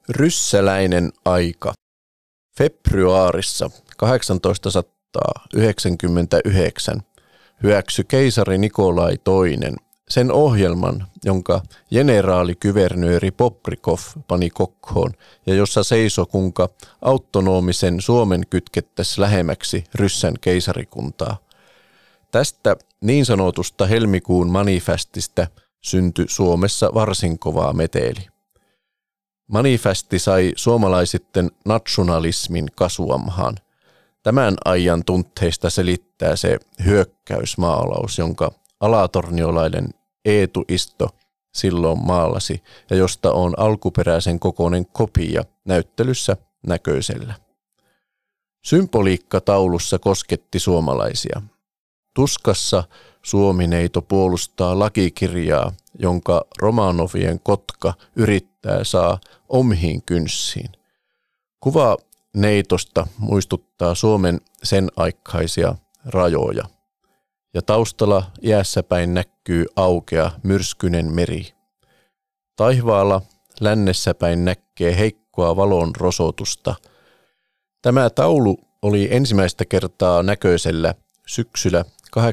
Ryssäläinen aika. Februarissa 1899 hyväksyi keisari Nikolai II sen ohjelman, jonka generaalikuvernööri Bobrikov pani kokkoon ja jossa seisoi, kuinka autonomisen Suomen kytkettäisiin lähemmäksi Ryssän keisarikuntaa. Tästä niin sanotusta helmikuun manifestista syntyi Suomessa varsin kova meteli. Manifesti sai suomalaisitten nationalismin kasvamhaan. Tämän ajan tunteista selittää se hyökkäysmaalaus, jonka alatorniolainen Eetu Isto silloin maalasi ja josta on alkuperäisen kokoinen kopia näyttelyssä näköisellä. Symboliikka taulussa kosketti suomalaisia. Tuskassa Suomineito puolustaa lakikirjaa, jonka Romanovien kotka yrittää saa omiin kynssiin. Kuva neitosta muistuttaa Suomen sen aikaisia rajoja. Ja taustalla jäässäpäin näkyy aukea myrskyinen meri. Taivaalla lännessäpäin näkee heikkoa valon rosotusta. Tämä taulu oli ensimmäistä kertaa näköisellä syksyllä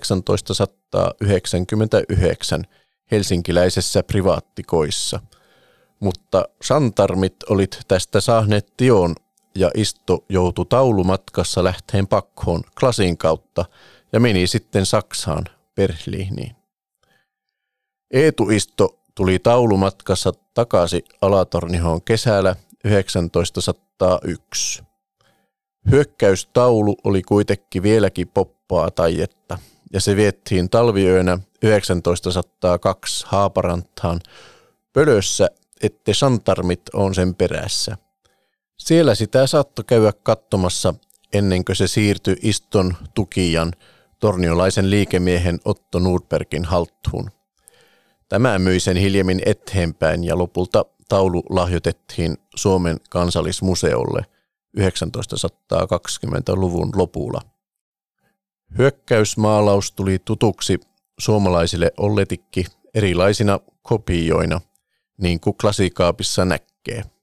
1899 helsinkiläisessä privaattikoissa, mutta santarmit olit tästä saaneet tion ja Isto joutui taulumatkassa lähteen pakkoon Klasin kautta ja meni sitten Saksaan Berliiniin. Eetu Isto tuli taulumatkassa takaisin Alatornihoon kesällä 1901. Hyökkäystaulu oli kuitenkin vieläkin poppaa taidetta ja se viettiin talviyönä 1902 Haaparantaan Pölössä, ette santarmit on sen perässä. Siellä sitä saattoi käydä katsomassa ennen kuin se siirtyi Iston tukijan torniolaisen liikemiehen Otto Nordbergin haltuun. Tämä myi sen hiljemmin eteenpäin ja lopulta taulu lahjoitettiin Suomen kansallismuseolle 1920-luvun lopulla. Hyökkäysmaalaus tuli tutuksi suomalaisille olletikki erilaisina kopioina, niin kuin Klasikaapissa näkee.